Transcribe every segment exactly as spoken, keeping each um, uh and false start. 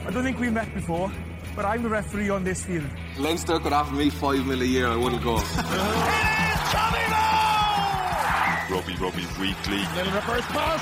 I don't think we've met before, but I'm the referee on this field. Leinster could offer me five mil a year, I wouldn't go. Rugby, Rugby Weekly. Little reverse pass.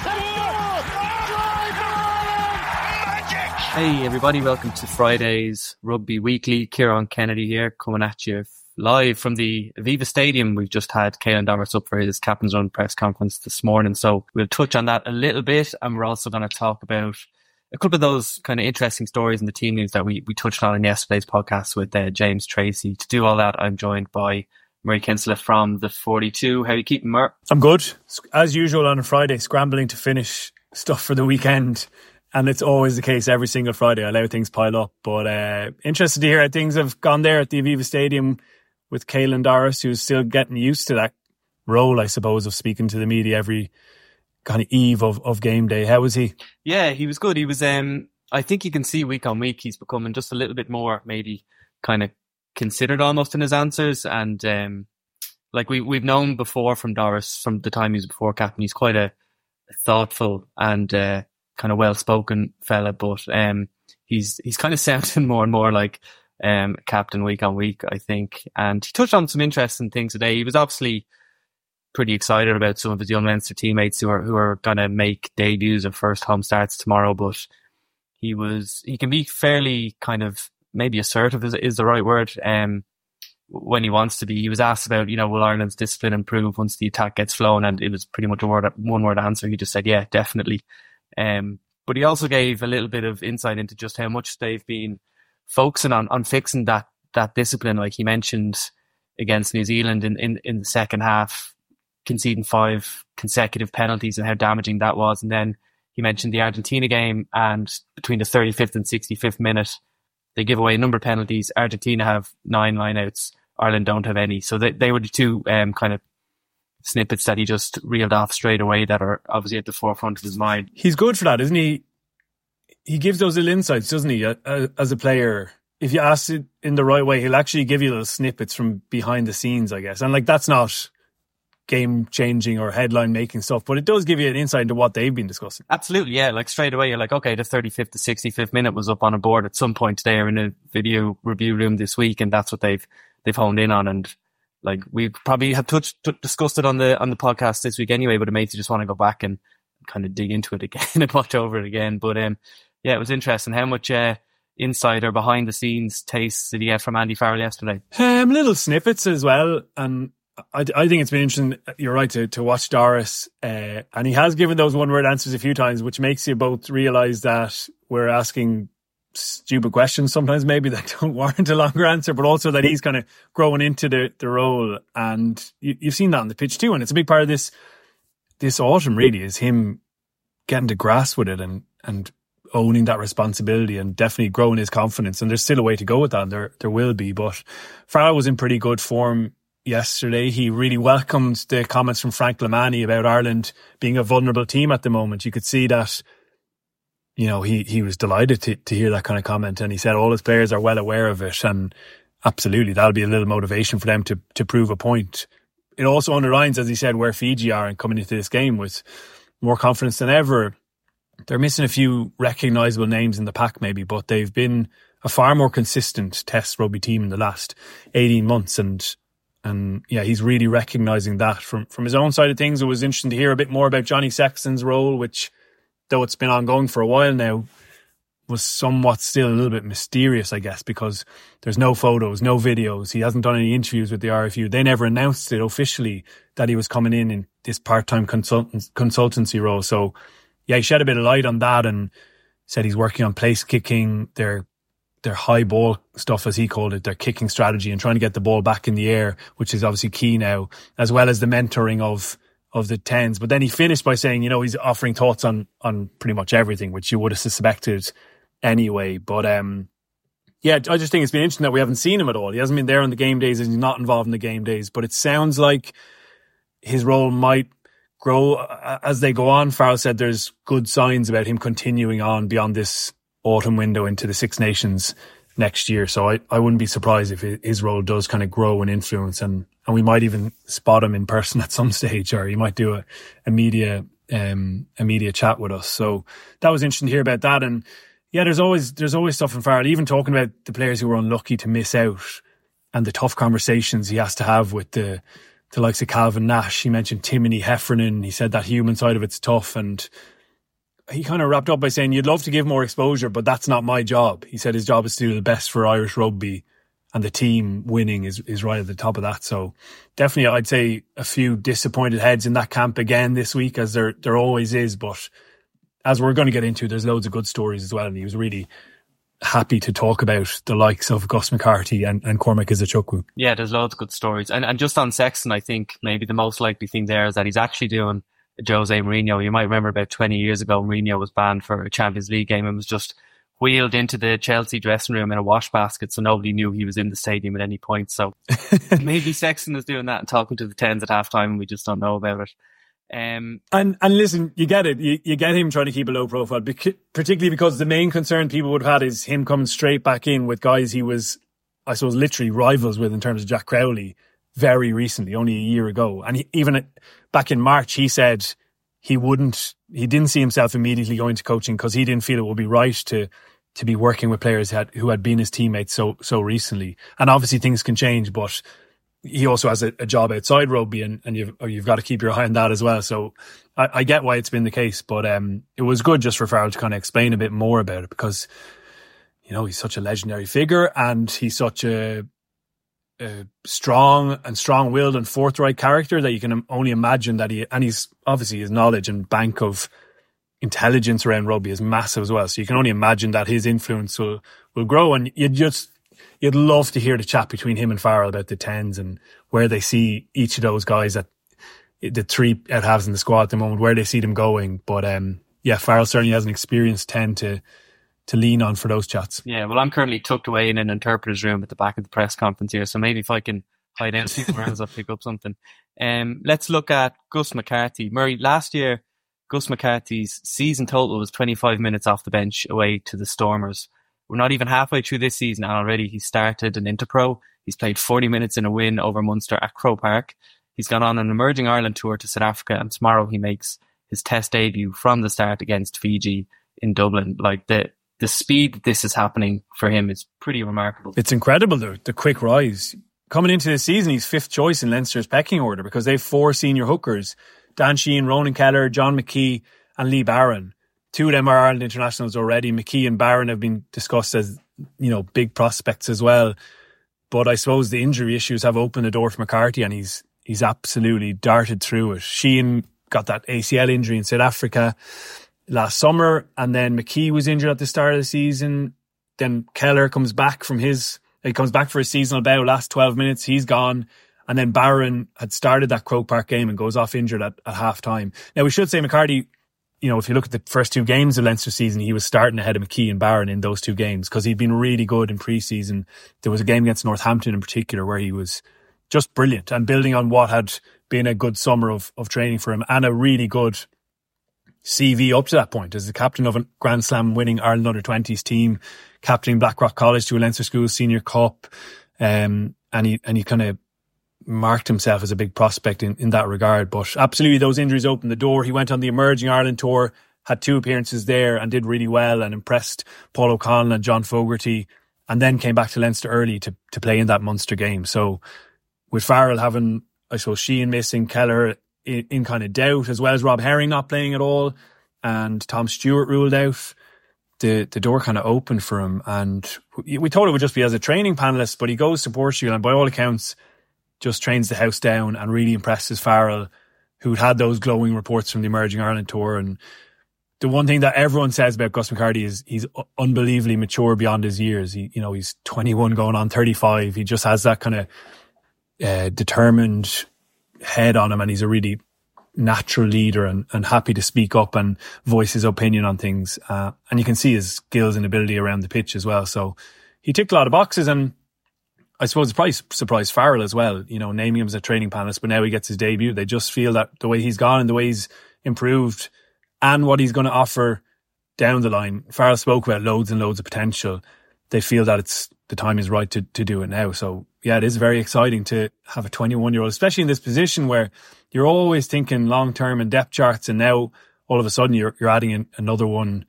Hey everybody, welcome to Friday's Rugby Weekly. Kieran Kennedy here, coming at you live from the Aviva Stadium. We've just had Caelan Doris up for his captain's run press conference this morning, so we'll touch on that a little bit, and we're also going to talk about a couple of those kind of interesting stories in the team news that we, we touched on in yesterday's podcast with uh, James Tracy. To do all that, I'm joined by Murray Kinsella from the forty-two. How are you keeping, Mur? I'm good. As usual on a Friday, scrambling to finish stuff for the weekend. And it's always the case every single Friday. I allow things pile up. But uh, interested to hear how things have gone there at the Aviva Stadium with Caelan Doris, who's still getting used to that role, I suppose, of speaking to the media every kind of eve of, of game day. How was he? Yeah, he was good. He was, um, I think you can see week on week he's becoming just a little bit more maybe kind of considered almost in his answers. And um, like we, we've known before from Doris, from the time he was before captain, he's quite a, a thoughtful and uh, kind of well-spoken fella, but um, he's he's kind of sounding more and more like um, captain week on week, I think. And he touched on some interesting things today. He was obviously pretty excited about some of his young Leinster teammates who are who are going to make debuts and first home starts tomorrow. But he was he can be fairly kind of maybe assertive is is the right word. Um, when he wants to be. He was asked about, you know, will Ireland's discipline improve once the attack gets flowing, and it was pretty much a word one word answer. He just said, yeah, definitely. Um, but he also gave a little bit of insight into just how much they've been focusing on, on fixing that, that discipline. Like he mentioned against New Zealand in, in, in the second half, conceding five consecutive penalties and how damaging that was. And then he mentioned the Argentina game, and between the thirty-fifth and sixty-fifth minute, they give away a number of penalties. Argentina have nine lineouts. Ireland don't have any. So they, they were the two um, kind of snippets that he just reeled off straight away that are obviously at the forefront of his mind. He's good for that, isn't he? He gives those little insights, doesn't he, as a player? If you ask it in the right way, he'll actually give you those snippets from behind the scenes, I guess. And like, that's not game-changing or headline-making stuff, but it does give you an insight into what they've been discussing. Absolutely, yeah. Like straight away, you're like, okay, the thirty-fifth to sixty-fifth minute was up on a board at some point today or in a video review room this week, and that's what they've they've honed in on. And like, we probably have touched, t- discussed it on the on the podcast this week anyway, but it makes you just want to go back and kind of dig into it again and watch over it again. But um, yeah, it was interesting how much uh, inside or behind the scenes tastes did you get from Andy Farrell yesterday? Um, little snippets as well, and I, I think it's been interesting. You're right to to watch Doris, uh, and he has given those one word answers a few times, which makes you both realise that we're asking stupid questions sometimes maybe that don't warrant a longer answer, but also that he's kind of growing into the, the role. And you, you've seen that on the pitch too. And it's a big part of this, this autumn really is him getting to grasp with it and, and owning that responsibility and definitely growing his confidence. And there's still a way to go with that. And there, there will be, but Farrell was in pretty good form yesterday. He really welcomed the comments from Frank Lamani about Ireland being a vulnerable team at the moment. You could see that. You know, he, he was delighted to, to hear that kind of comment, and he said all his players are well aware of it, and absolutely that'll be a little motivation for them to, to prove a point. It also underlines, as he said, where Fiji are and coming into this game with more confidence than ever. They're missing a few recognisable names in the pack maybe, but they've been a far more consistent Test rugby team in the last eighteen months, and and yeah, he's really recognising that from, from his own side of things. It was interesting to hear a bit more about Johnny Sexton's role, which, though it's been ongoing for a while now, was somewhat still a little bit mysterious, I guess, because there's no photos, no videos. He hasn't done any interviews with the R F U. They never announced it officially that he was coming in in this part-time consultant, consultancy role. So, yeah, he shed a bit of light on that and said he's working on place kicking, their their high ball stuff, as he called it, their kicking strategy and trying to get the ball back in the air, which is obviously key now, as well as the mentoring of of the tens. But then he finished by saying, you know, he's offering thoughts on on pretty much everything, which you would have suspected anyway. But um, yeah, I just think it's been interesting that we haven't seen him at all. He hasn't been there on the game days and he's not involved in the game days. But it sounds like his role might grow as they go on. Farrell said there's good signs about him continuing on beyond this autumn window into the Six Nations next year. So I, I wouldn't be surprised if his role does kind of grow and influence, and, and we might even spot him in person at some stage, or he might do a, a media um, a media chat with us. So that was interesting to hear about that. And Yeah, there's always there's always stuff in Farrell, even talking about the players who were unlucky to miss out and the tough conversations he has to have with the the likes of Calvin Nash. He mentioned Timothy Heffernan. He said that human side of it's tough, and he kind of wrapped up by saying, you'd love to give more exposure, but that's not my job. He said his job is to do the best for Irish rugby, and the team winning is, is right at the top of that. So definitely I'd say a few disappointed heads in that camp again this week, as there there always is, but as we're going to get into, there's loads of good stories as well, and he was really happy to talk about the likes of Gus McCarthy and, and Cormac Izuchukwu. Yeah, there's loads of good stories. And and just on Sexton, I think maybe the most likely thing there is that he's actually doing Jose Mourinho. You might remember about twenty years ago, Mourinho was banned for a Champions League game and was just wheeled into the Chelsea dressing room in a wash basket, so nobody knew he was in the stadium at any point. So maybe Sexton is doing that and talking to the tens at halftime, and we just don't know about it. Um, and and listen, you get it. You, you get him trying to keep a low profile, bec- particularly because the main concern people would have had is him coming straight back in with guys he was, I suppose, literally rivals with in terms of Jack Crowley very recently, only a year ago. And he, even at, back in March, he said he wouldn't, he didn't see himself immediately going to coaching because he didn't feel it would be right to to be working with players who had, who had been his teammates so so recently. And obviously things can change, but he also has a, a job outside rugby, and, and you've you've got to keep your eye on that as well. So I, I get why it's been the case, but um, it was good just for Farrell to kind of explain a bit more about it, because you know he's such a legendary figure, and he's such a, a strong and strong-willed and forthright character that you can only imagine that he, and he's obviously his knowledge and bank of intelligence around rugby is massive as well. So you can only imagine that his influence will will grow, and you just. You'd love to hear the chat between him and Farrell about the tens and where they see each of those guys at the three out halves in the squad at the moment, where they see them going. But um, yeah, Farrell certainly has an experienced ten to to lean on for those chats. Yeah, well, I'm currently tucked away in an interpreter's room at the back of the press conference here, so maybe if I can hide out a few rounds, I'll pick up something. Um, let's look at Gus McCarthy. Murray, last year, Gus McCarthy's season total was twenty-five minutes off the bench away to the Stormers. We're not even halfway through this season, and already he started an Interpro. He's played forty minutes in a win over Munster at Croke Park. He's gone on an Emerging Ireland tour to South Africa, and tomorrow he makes his test debut from the start against Fiji in Dublin. Like the the speed that this is happening for him is pretty remarkable. It's incredible, the, the quick rise. Coming into this season, he's fifth choice in Leinster's pecking order because they have four senior hookers: Dan Sheehan, Ronan Keller, John McKee and Lee Barron. Two of them are Ireland internationals already. McKee and Barron have been discussed as, you know, big prospects as well. But I suppose the injury issues have opened the door for McCarthy, and he's he's absolutely darted through it. Sheehan got that A C L injury in South Africa last summer, and then McKee was injured at the start of the season. Then Keller comes back from his, he comes back for his seasonal bout, last twelve minutes, he's gone. And then Barron had started that Croke Park game and goes off injured at, at half time. Now we should say McCarthy, you know, if you look at the first two games of Leinster season, he was starting ahead of McKee and Barron in those two games because he'd been really good in pre-season. There was a game against Northampton in particular where he was just brilliant and building on what had been a good summer of, of training for him and a really good C V up to that point as the captain of a Grand Slam winning Ireland under twenties team, captaining Blackrock College to a Leinster School Senior Cup, um, and he and he kind of marked himself as a big prospect in, in that regard. But absolutely those injuries opened the door. He went on the Emerging Ireland tour, had two appearances there and did really well and impressed Paul O'Connell and John Fogarty, and then came back to Leinster early to, to play in that Munster game. So with Farrell having, I suppose, Sheehan missing, Keller in, in kind of doubt, as well as Rob Herring not playing at all, and Tom Stewart ruled out, the the door kind of opened for him. And we thought it would just be as a training panellist, but he goes to Portugal and by all accounts just trains the house down and really impresses Farrell, who'd had those glowing reports from the Emerging Ireland tour. And the one thing that everyone says about Gus McCarthy is he's unbelievably mature beyond his years. He, you know, he's twenty-one going on thirty-five. He just has that kind of uh, determined head on him, and he's a really natural leader and, and happy to speak up and voice his opinion on things. Uh, and you can see his skills and ability around the pitch as well. So he ticked a lot of boxes, and I suppose it probably surprised Farrell as well, you know, naming him as a training panellist, but now he gets his debut. They just feel that the way he's gone and the way he's improved and what he's going to offer down the line. Farrell spoke about loads and loads of potential. They feel that it's the time is right to, to do it now. So yeah, it is very exciting to have a twenty-one year old, especially in this position where you're always thinking long term and depth charts, and now all of a sudden you're you're adding in another one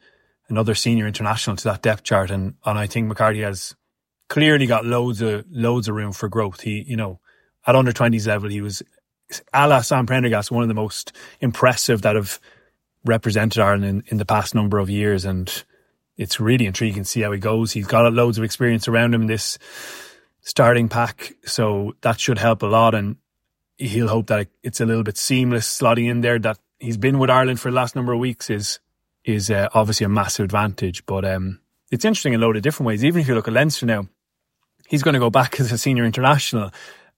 another senior international to that depth chart. And, and I think McCarthy has clearly got loads of, loads of room for growth. He, you know, at under twenties level, he was, a la Sam Prendergast, one of the most impressive that have represented Ireland in, in the past number of years. And it's really intriguing to see how he goes. He's got loads of experience around him in this starting pack, so that should help a lot. And he'll hope that it's a little bit seamless slotting in there. That he's been with Ireland for the last number of weeks is is uh, obviously a massive advantage. But um, it's interesting in a load of different ways. Even if you look at Leinster now, he's going to go back as a senior international,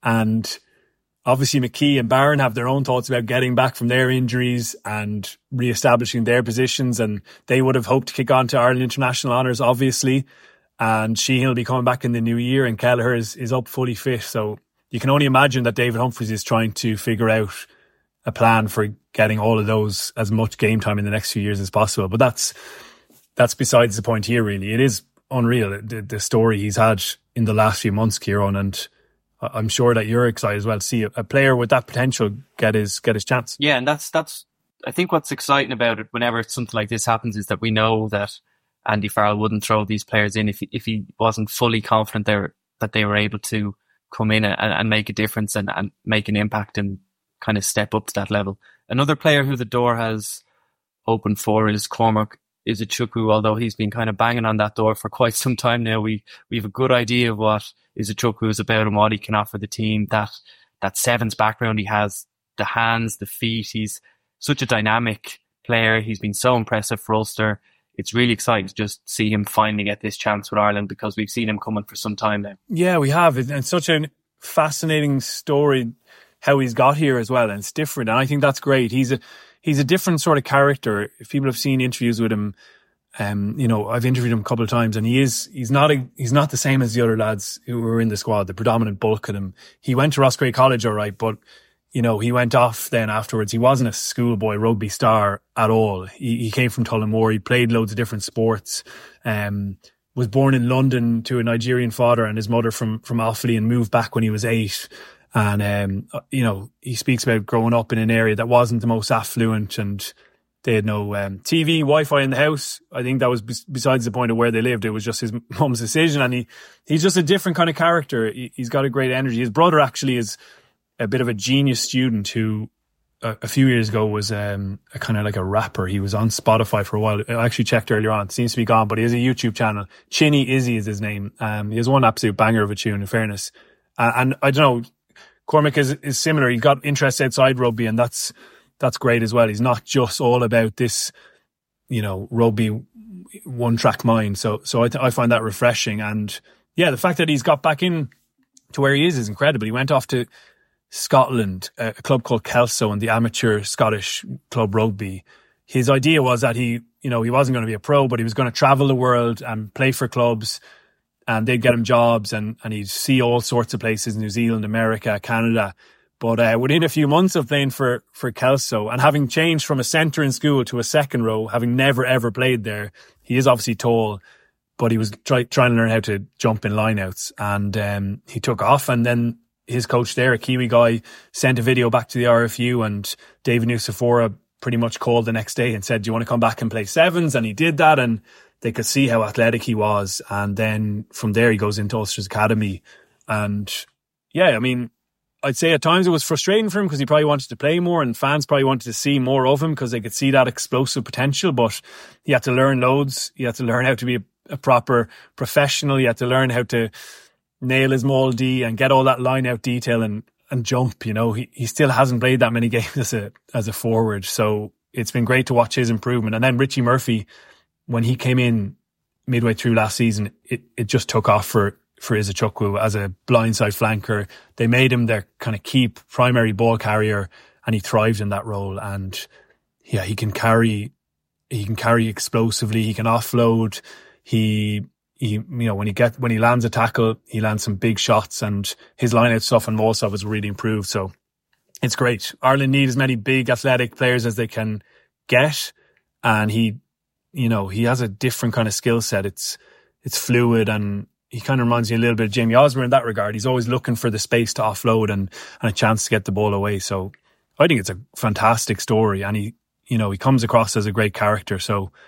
and obviously McKee and Barron have their own thoughts about getting back from their injuries and re-establishing their positions, and they would have hoped to kick on to Ireland international honours, obviously. And Sheehan will be coming back in the new year, and Kelleher is, is up fully fit. So you can only imagine that David Humphreys is trying to figure out a plan for getting all of those as much game time in the next few years as possible. But that's that's besides the point here, really. It is unreal, the, the story he's had in the last few months, Kieran, and I'm sure that you're excited as well to see a, a player with that potential get his get his chance. Yeah, and that's that's I think what's exciting about it whenever something like this happens is that we know that Andy Farrell wouldn't throw these players in if he, if he wasn't fully confident they were, that they were able to come in and, and make a difference and, and make an impact and kind of step up to that level. Another player who the door has opened for is Cormac Izuchukwu, although he's been kind of banging on that door for quite some time now. We we have a good idea of what Izuchukwu is about and what he can offer the team. That that sevens background he has, the hands, the feet. He's such a dynamic player. He's been so impressive for Ulster. It's really exciting to just see him finally get this chance with Ireland, because we've seen him coming for some time now. Yeah, we have. And such a fascinating story how he's got here as well. And it's different. And I think that's great. He's a he's a different sort of character. If people have seen interviews with him, um, you know, I've interviewed him a couple of times, and he is he's not a, he's not the same as the other lads who were in the squad, the predominant bulk of them. He went to Roscrea College, all right, but you know, he went off then afterwards. He wasn't a schoolboy rugby star at all. He, he came from Tullamore. He played loads of different sports. Um, was born in London to a Nigerian father and his mother from, from Offaly, and moved back when he was eight. And, um, you know, he speaks about growing up in an area that wasn't the most affluent, and they had no um, T V, Wi-Fi in the house. I think that was bes- besides the point of where they lived. It was just his mum's decision. And he, he's just a different kind of character. He, he's got a great energy. His brother actually is a bit of a genius student who a, a few years ago was um, a kind of like a rapper. He was on Spotify for a while. I actually checked earlier on. It seems to be gone, but he has a YouTube channel. Chinny Izzy is his name. Um, he has one absolute banger of a tune, in fairness. Uh, and I don't know, Cormac is, is similar. He got interest outside rugby, and that's that's great as well. He's not just all about this, you know, rugby one-track mind. So so I, th- I find that refreshing. And yeah, the fact that he's got back in to where he is is incredible. He went off to Scotland, a club called Kelso, and the amateur Scottish club rugby. His idea was that he, you know, he wasn't going to be a pro, but he was going to travel the world and play for clubs, and they'd get him jobs, and, and he'd see all sorts of places, New Zealand, America, Canada. But uh, within a few months of playing for, for Kelso, and having changed from a centre in school to a second row, having never ever played there, he is obviously tall, but he was try, trying to learn how to jump in lineouts, and um, he took off. And then his coach there, a Kiwi guy, sent a video back to the R F U, and David Nusafora pretty much called the next day and said, do you want to come back and play sevens? And he did that, and they could see how athletic he was. And then from there he goes into Ulster's Academy. And yeah, I mean, I'd say at times it was frustrating for him because he probably wanted to play more, and fans probably wanted to see more of him because they could see that explosive potential. But he had to learn loads. He had to learn how to be a, a proper professional. He had to learn how to nail his maul D and get all that line out detail and, and jump. You know, he, he still hasn't played that many games as a, as a forward. So it's been great to watch his improvement. And then Richie Murphy, when he came in midway through last season, it, it just took off for, for Izuchukwu as a blindside flanker. They made him their kind of key primary ball carrier, and he thrived in that role. And yeah, he can carry, he can carry explosively. He can offload. He, He, you know, when he get when he lands a tackle, he lands some big shots, and his line-out stuff and maul stuff has really improved. So it's great. Ireland need as many big athletic players as they can get, and he, you know, he has a different kind of skill set. It's it's fluid, and he kind of reminds me a little bit of Jamie Osborne in that regard. He's always looking for the space to offload and, and a chance to get the ball away. So I think it's a fantastic story, and he, you know, he comes across as a great character. So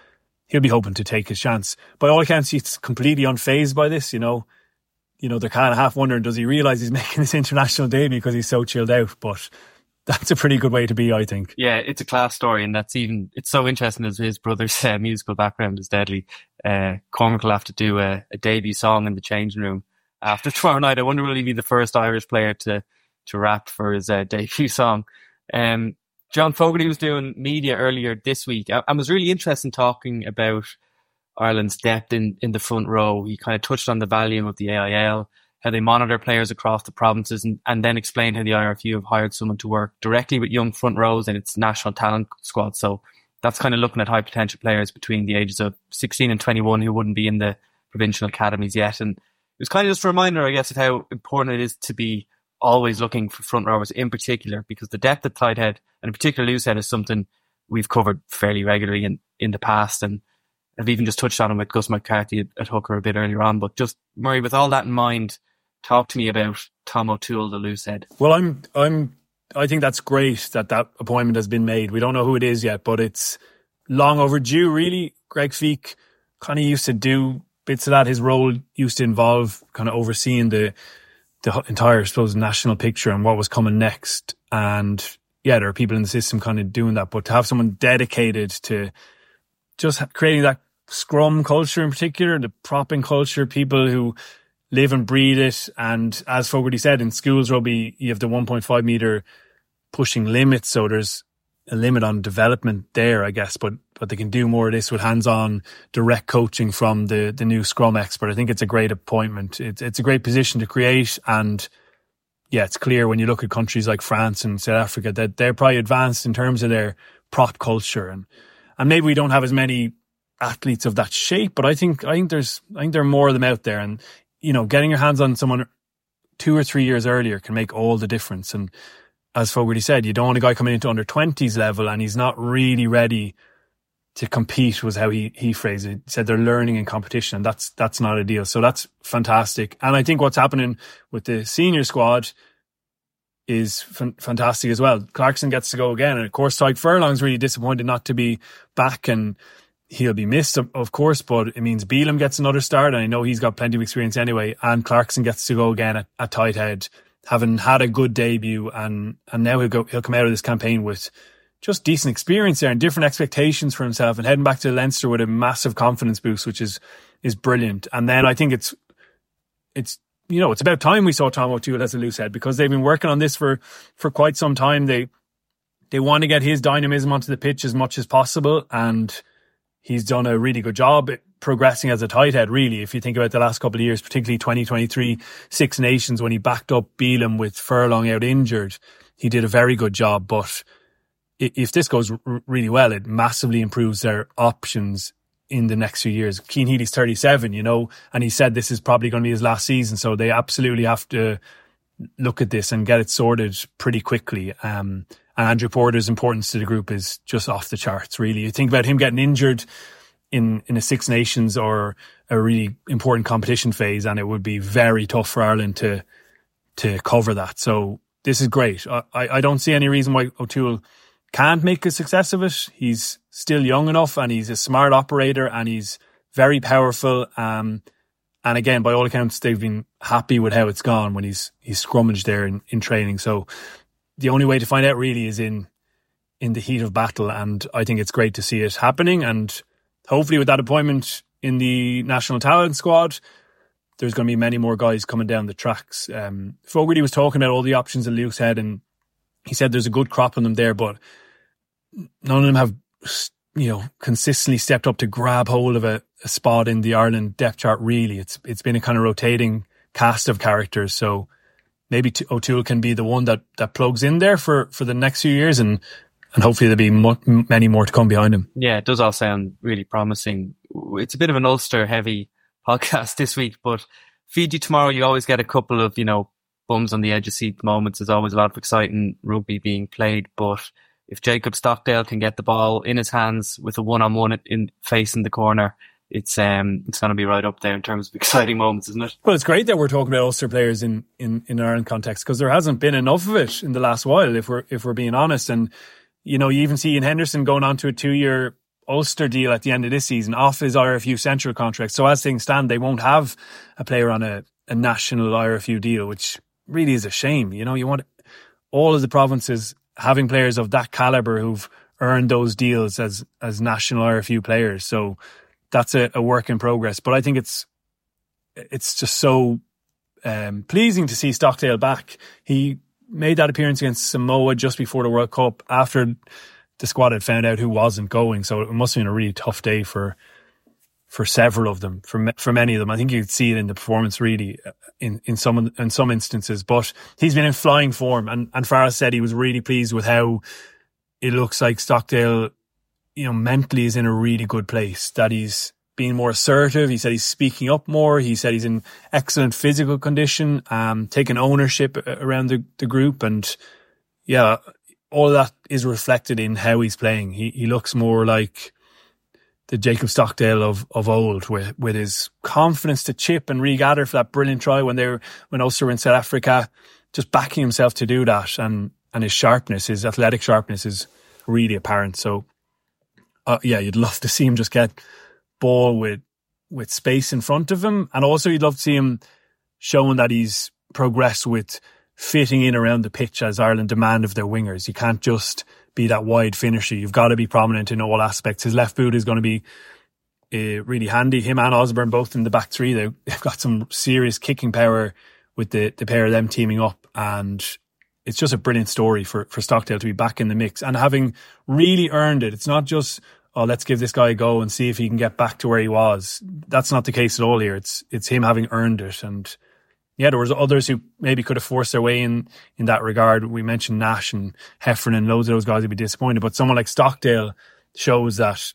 he'll be hoping to take his chance. By all accounts, he's completely unfazed by this, you know. You know, they're kind of half wondering, does he realise he's making his international debut because he's so chilled out? But that's a pretty good way to be, I think. Yeah, it's a class story, and that's even, it's so interesting as his brother's uh, musical background is deadly. Uh, Cormac will have to do a, a debut song in the changing room after tomorrow night. I wonder will he be the first Irish player to, to rap for his uh, debut song. Um, John Fogarty was doing media earlier this week and was really interested in talking about Ireland's depth in, in the front row. He kind of touched on the value of the A I L, how they monitor players across the provinces, and, and then explained how the I R F U have hired someone to work directly with young front rows in its national talent squad. So that's kind of looking at high potential players between the ages of sixteen and twenty-one who wouldn't be in the provincial academies yet. And it was kind of just a reminder, I guess, of how important it is to be always looking for front rowers in particular, because the depth at Tighthead, and in particular Loosehead, is something we've covered fairly regularly in, in the past. And I've even just touched on him with Gus McCarthy at, at hooker a bit earlier on. But just, Murray, with all that in mind, talk to me about Tom O'Toole, the Loosehead. Well, I'm, I'm, I think that's great that that appointment has been made. We don't know who it is yet, but it's long overdue, really. Greg Feek kind of used to do bits of that. His role used to involve kind of overseeing the the entire, I suppose, national picture and what was coming next. And yeah, there are people in the system kind of doing that, but to have someone dedicated to just creating that scrum culture in particular, the propping culture, people who live and breathe it. And as Fogarty said, in schools rugby, you have the one point five metre pushing limit. So there's a limit on development there, I guess, but but they can do more of this with hands-on direct coaching from the the new scrum expert. I think it's a great appointment. It's it's a great position to create. And yeah, it's clear when you look at countries like France and South Africa that they're probably advanced in terms of their prop culture. And and maybe we don't have as many athletes of that shape, but I think I think there's I think there are more of them out there. And you know, getting your hands on someone two or three years earlier can make all the difference. And as Fogarty said, you don't want a guy coming into under twenties level and he's not really ready to compete, was how he, he phrased it. He said they're learning in competition, and that's that's not ideal. So that's fantastic. And I think what's happening with the senior squad is f- fantastic as well. Clarkson gets to go again. And of course, Tyke Furlong's really disappointed not to be back, and he'll be missed, of course, but it means Bealham gets another start, and I know he's got plenty of experience anyway, and Clarkson gets to go again at, at Tighthead, having had a good debut, and and now he'll go he'll come out of this campaign with just decent experience there and different expectations for himself, and heading back to Leinster with a massive confidence boost, which is is brilliant. And then I think it's it's you know it's about time we saw Tom O'Toole as a Loosehead, because they've been working on this for for quite some time. They they want to get his dynamism onto the pitch as much as possible, and he's done a really good job progressing as a Tighthead, really. If you think about the last couple of years, particularly twenty twenty-three Six Nations, when he backed up Bealham with Furlong out injured, he did a very good job. But if this goes r- really well, it massively improves their options in the next few years. Cian Healy's thirty-seven, you know, and he said this is probably going to be his last season, so they absolutely have to look at this and get it sorted pretty quickly. Um, and Andrew Porter's importance to the group is just off the charts, really. You think about him getting injured in, in a Six Nations or a really important competition phase, and it would be very tough for Ireland to to cover that. So this is great. I, I don't see any reason why O'Toole can't make a success of it. He's still young enough, and he's a smart operator, and he's very powerful. Um, and again, by all accounts, they've been happy with how it's gone when he's he's scrummaged there in, in training. So the only way to find out really is in in the heat of battle, and I think it's great to see it happening. And hopefully with that appointment in the national talent squad, there's going to be many more guys coming down the tracks. Um, Fogarty was talking about all the options in Luke's head, and he said there's a good crop of them there, but none of them have, you know, consistently stepped up to grab hold of a, a spot in the Ireland depth chart, really. It's It's been a kind of rotating cast of characters, so maybe O'Toole can be the one that, that plugs in there for, for the next few years, and and hopefully there'll be mo- many more to come behind him. Yeah, it does all sound really promising. It's a bit of an Ulster-heavy podcast this week, but Fiji tomorrow, you always get a couple of, you know, bums on the edge of seat moments. There's always a lot of exciting rugby being played, but if Jacob Stockdale can get the ball in his hands with a one-on-one in facing the corner, it's um it's going to be right up there in terms of exciting moments, isn't it? Well, it's great that we're talking about Ulster players in in in Ireland context, because there hasn't been enough of it in the last while, if we're if we're being honest. And you know, you even see Ian Henderson going on to a two-year Ulster deal at the end of this season off his I R F U Central contract. So as things stand, they won't have a player on a, a national I R F U deal, which really is a shame. You know, you want all of the provinces having players of that calibre who've earned those deals as as national I R F U players. So that's a, a work in progress. But I think it's it's just so um, pleasing to see Stockdale back. He made that appearance against Samoa just before the World Cup after the squad had found out who wasn't going. So it must have been a really tough day for for several of them, for for many of them. I think you could see it in the performance really in, in some in some instances. But he's been in flying form, and, and Farrell said he was really pleased with how it looks like Stockdale, you know, mentally is in a really good place, that he's being more assertive. He said he's speaking up more. He said he's in excellent physical condition, um, taking ownership around the, the group. And yeah, all of that is reflected in how he's playing. He he looks more like the Jacob Stockdale of, of old, with, with his confidence to chip and regather for that brilliant try when they were, when Ulster were in South Africa, just backing himself to do that. And, and his sharpness, his athletic sharpness is really apparent. So, uh, yeah, you'd love to see him just get ball with with space in front of him, and also you'd love to see him showing that he's progressed with fitting in around the pitch as Ireland demand of their wingers. You can't just be that wide finisher. You've got to be prominent in all aspects. His left boot is going to be uh, really handy. Him and Osborne both in the back three. They've got some serious kicking power with the, the pair of them teaming up, and it's just a brilliant story for, for Stockdale to be back in the mix and having really earned it. It's not just, oh, let's give this guy a go and see if he can get back to where he was. That's not the case at all here. It's it's him having earned it. And yeah, there was others who maybe could have forced their way in in that regard. We mentioned Nash and Heffernan, loads of those guys would be disappointed. But someone like Stockdale shows that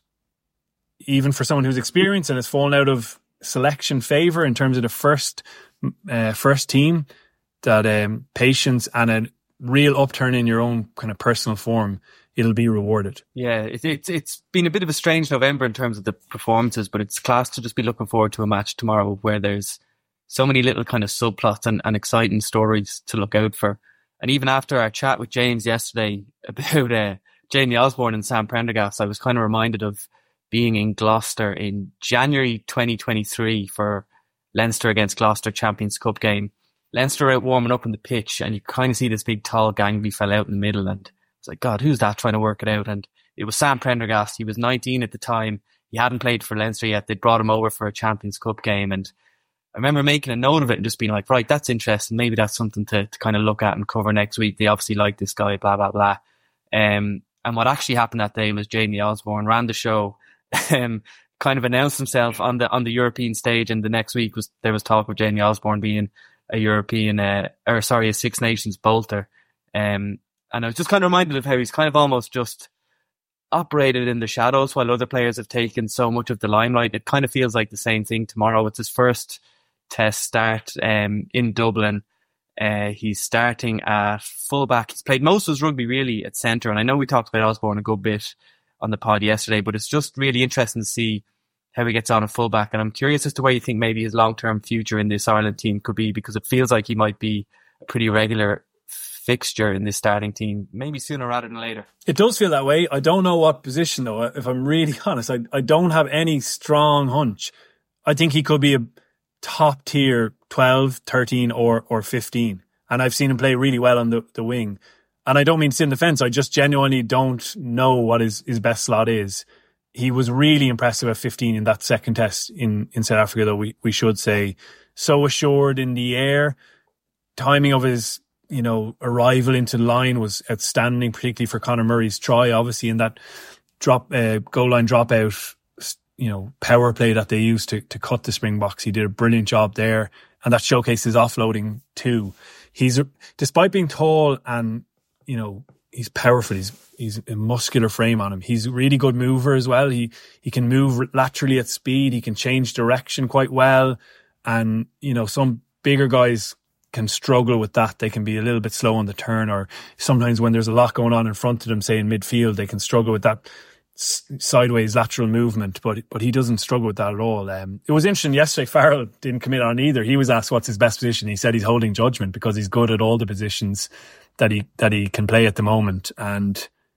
even for someone who's experienced and has fallen out of selection favour in terms of the first uh, first team, that um, patience and a real upturn in your own kind of personal form, it'll be rewarded. Yeah, it, it's it's been a bit of a strange November in terms of the performances, but it's class to just be looking forward to a match tomorrow where there's so many little kind of subplots and, and exciting stories to look out for. And even after our chat with James yesterday about uh, Jamie Osborne and Sam Prendergast, I was kind of reminded of being in Gloucester in January twenty twenty-three for Leinster against Gloucester Champions Cup game. Leinster out warming up on the pitch, and you kind of see this big tall gangly fella out in the middle, and it's like, God, who's that trying to work it out? And it was Sam Prendergast. He was nineteen at the time. He hadn't played for Leinster yet. They'd brought him over for a Champions Cup game, and I remember making a note of it and just being like, right, that's interesting. Maybe that's something to, to kind of look at and cover next week. They obviously like this guy, blah, blah, blah. Um, and what actually happened that day was Jamie Osborne ran the show, um, kind of announced himself on the on the European stage, and the next week was there was talk of Jamie Osborne being a European, uh, or sorry, a Six Nations bolter. Um, and I was just kind of reminded of how he's kind of almost just operated in the shadows while other players have taken so much of the limelight. It kind of feels like the same thing tomorrow. It's his first test start um, in Dublin. Uh, he's starting at fullback. He's played most of his rugby really at centre, and I know we talked about Osborne a good bit on the pod yesterday, but it's just really interesting to see how he gets on at fullback, and I'm curious as to where you think maybe his long-term future in this Ireland team could be, because it feels like he might be a pretty regular fixture in this starting team, maybe sooner rather than later. It does feel that way. I don't know what position though, if I'm really honest. I, I don't have any strong hunch. I think he could be a top tier twelve, thirteen or or fifteen, and I've seen him play really well on the, the wing. And I don't mean to sit in the fence, I just genuinely don't know what his, his best slot is. He was really impressive at fifteen in that second test in, in South Africa, though, we, we should say. So assured in the air. Timing of his, you know, arrival into the line was outstanding, particularly for Conor Murray's try, obviously, in that drop, uh, goal line dropout, you know, power play that they used to, to cut the Springboks. He did a brilliant job there, and that showcased his offloading too. He's, despite being tall and, you know, he's powerful. He's he's a muscular frame on him. He's a really good mover as well. He he can move laterally at speed. He can change direction quite well. And, you know, some bigger guys can struggle with that. They can be a little bit slow on the turn, or sometimes when there's a lot going on in front of them, say in midfield, they can struggle with that s- sideways lateral movement. But but he doesn't struggle with that at all. Um, it was interesting yesterday, Farrell didn't commit on either. He was asked what's his best position. He said he's holding judgment because he's good at all the positions that he that he can play at the moment. And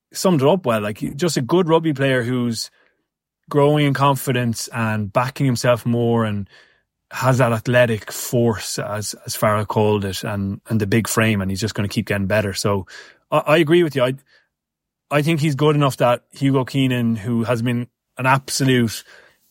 summed it up well. Like, just a good rugby player who's growing in confidence and backing himself more, and has that athletic force, as as Farrell called it, and and the big frame, and he's just going to keep getting better. So I, I agree with you. I I think he's good enough that Hugo Keenan, who has been an absolute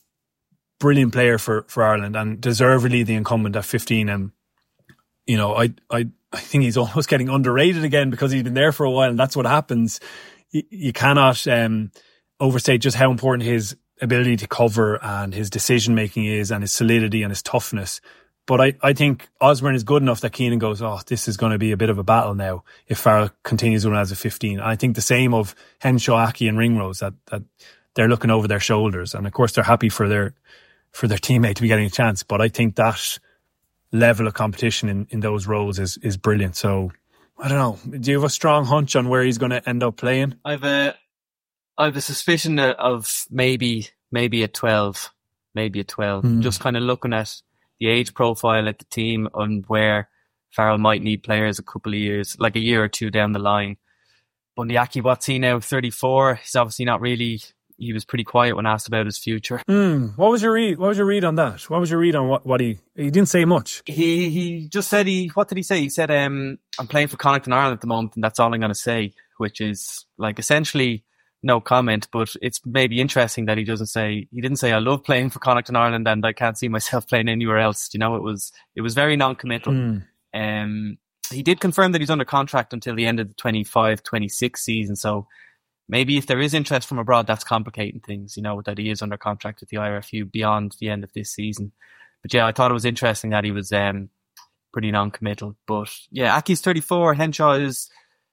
brilliant player for, for Ireland and deservedly the incumbent at fifteen, and you know, I I I think he's almost getting underrated again because he's been there for a while, and that's what happens. You, you cannot um, overstate just how important his ability to cover and his decision making is, and his solidity and his toughness. But I, I think Osborne is good enough that Keenan goes, oh, this is going to be a bit of a battle now if Farrell continues on as a fifteen. And I think the same of Henshaw, Aki and Ringrose, that that they're looking over their shoulders, and of course they're happy for their for their teammate to be getting a chance. But I think that level of competition in, in those roles is is brilliant. So I don't know. Do you have a strong hunch on where he's going to end up playing? I've a I've a suspicion of maybe maybe at twelve, maybe at twelve. Mm. Just kind of looking at the age profile at the team and where Farrell might need players a couple of years, like a year or two down the line. Bundy Aki, what's he now? thirty-four. He's obviously not really. He was pretty quiet when asked about his future. Mm. What was your read? What was your read on that? What was your read on what, what he? He didn't say much. He he just said he. What did he say? He said, um, "I'm playing for Connacht in Ireland at the moment, and that's all I'm going to say." Which is like essentially no comment, but it's maybe interesting that he doesn't say. He didn't say, "I love playing for Connacht in Ireland, and I can't see myself playing anywhere else." You know, it was it was very non-committal. Mm. Um, he did confirm that he's under contract until the end of the twenty-five twenty-six season, so. Maybe if there is interest from abroad, that's complicating things, you know, that he is under contract with the I R F U beyond the end of this season. But yeah, I thought it was interesting that he was um, pretty non-committal. But yeah, Aki's thirty-four, Henshaw is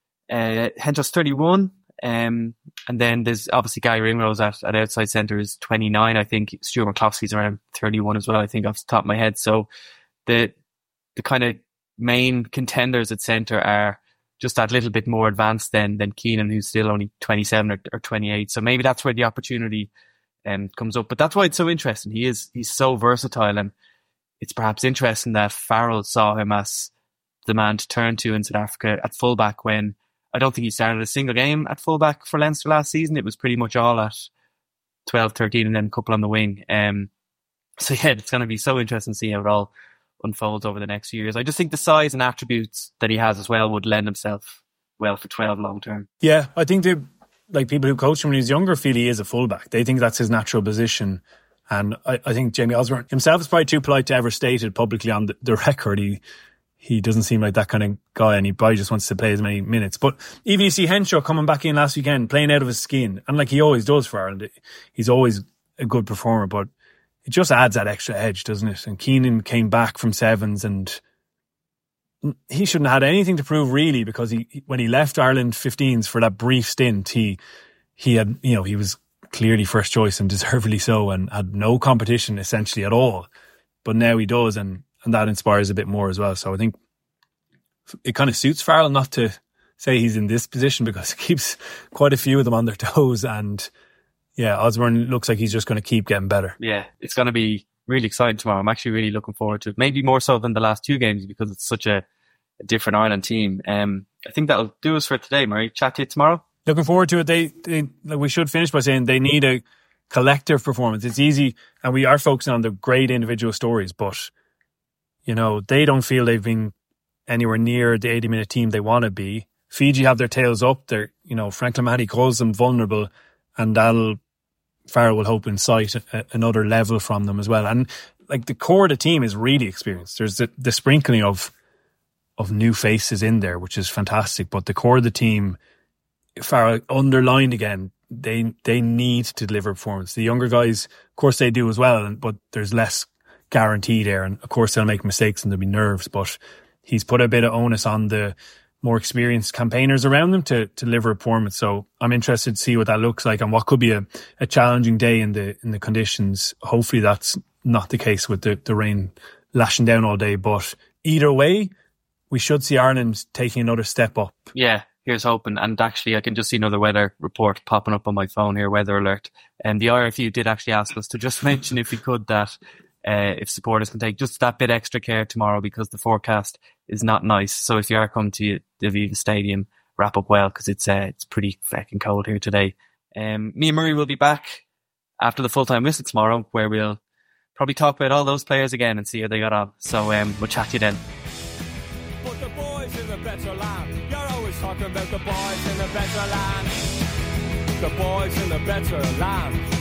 uh, Henshaw's thirty-one. Um, and then there's obviously Gary Ringrose at, at outside centre is twenty-nine. I think Stuart McCloskey's around thirty-one as well, I think, off the top of my head. So the the kind of main contenders at centre are just that little bit more advanced than than Keenan, who's still only twenty-seven or, or twenty-eight. So maybe that's where the opportunity um, comes up. But that's why it's so interesting. He is he's so versatile, and it's perhaps interesting that Farrell saw him as the man to turn to in South Africa at fullback, when I don't think he started a single game at fullback for Leinster last season. It was pretty much all at twelve, thirteen, and then a couple on the wing. Um, so yeah, it's going to be so interesting to see how it all unfolds over the next few years. I just think the size and attributes that he has as well would lend himself well for twelve long term. Yeah, I think they, like people who coach him when he's younger feel he is a fullback. They think that's his natural position. And I, I think Jamie Osborne himself is probably too polite to ever state it publicly on the, the record. He he doesn't seem like that kind of guy, and he probably just wants to play as many minutes. But even you see Henshaw coming back in last weekend, playing out of his skin, and like he always does for Ireland, he's always a good performer, but it just adds that extra edge, doesn't it? And Keenan came back from sevens, and he shouldn't have had anything to prove really, because he when he left Ireland fifteens for that brief stint, he he had, you know, he was clearly first choice and deservedly so, and had no competition essentially at all. But now he does, and, and that inspires a bit more as well. So I think it kind of suits Farrell not to say he's in this position, because it keeps quite a few of them on their toes. And yeah, Osborne looks like he's just going to keep getting better. Yeah, it's going to be really exciting tomorrow. I'm actually really looking forward to it. Maybe more so than the last two games, because it's such a, a different Ireland team. Um, I think that'll do us for today, Murray. Chat to you tomorrow. Looking forward to it. They, they, we should finish by saying they need a collective performance. It's easy, and we are focusing on the great individual stories, but you know, they don't feel they've been anywhere near the eighty minute team they want to be. Fiji have their tails up. They're, you know, Franklin Mahdi calls them vulnerable, and that'll, Farrell will hope incite a, another level from them as well. And like the core of the team is really experienced. There's the, the sprinkling of of new faces in there, which is fantastic. But the core of the team, Farrell underlined again, they they need to deliver performance. The younger guys, of course, they do as well, but there's less guarantee there. And of course, they'll make mistakes and there'll be nerves. But he's put a bit of onus on the more experienced campaigners around them to, to deliver a performance. So I'm interested to see what that looks like and what could be a, a challenging day in the in the conditions. Hopefully that's not the case with the, the rain lashing down all day. But either way, we should see Ireland taking another step up. Yeah, here's hoping. And actually, I can just see another weather report popping up on my phone here, weather alert. And the I R F U did actually ask us to just mention, if we could, that uh, if supporters can take just that bit extra care tomorrow, because the forecast is not nice. So if you are coming to the Aviva Stadium, wrap up well because it's uh, it's pretty fucking cold here today. Um, me and Murray will be back after the full-time whistle tomorrow, where we'll probably talk about all those players again and see how they got on. So um, we'll chat to you then. But the boys in the better land, you're always talking about the boys in the better land. The boys in the better land.